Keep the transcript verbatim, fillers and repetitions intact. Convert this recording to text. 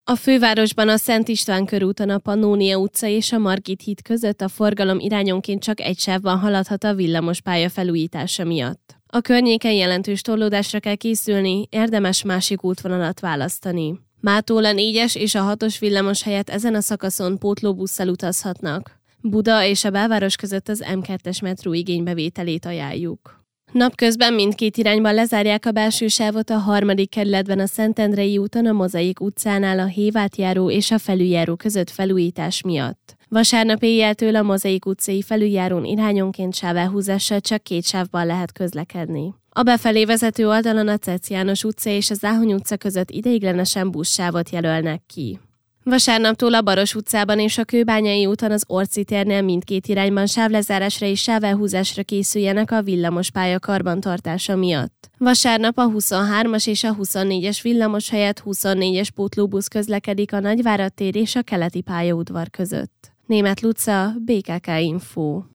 A fővárosban a Szent István körúton a Pannónia utca és a Margit híd között a forgalom irányonként csak egy sávban haladhat a villamospálya felújítása miatt. A környéken jelentős torlódásra kell készülni, érdemes másik útvonalat választani. Mától a négyes és a hatos villamos helyett ezen a szakaszon pótlóbusszal utazhatnak. Buda és a belváros között az M kettes metró igénybevételét ajánljuk. Napközben mindkét irányban lezárják a belső sávot a harmadik kerületben a Szentendrei úton a Mozaik utcánál a Hévátjáró és a felüljáró között felújítás miatt. Vasárnap éjjeltől a Mozaik utcai felüljárón irányonként sávelhúzással csak két sávban lehet közlekedni. A befelé vezető oldalon a Cec János utca és a Záhony utca között ideiglenesen buszsávot jelölnek ki. Vasárnaptól a Baros utcában és a Kőbányai úton az Orci térnél mindkét irányban sávlezárásra és sávelhúzásra készüljenek a villamospálya karbantartása miatt. Vasárnap a huszonhármas és a huszonnégyes villamos helyett huszonnégyes pótlóbusz közlekedik a Nagyvárad tér és a keleti pályaudvar között. Németh Luca, bé ká ká Info.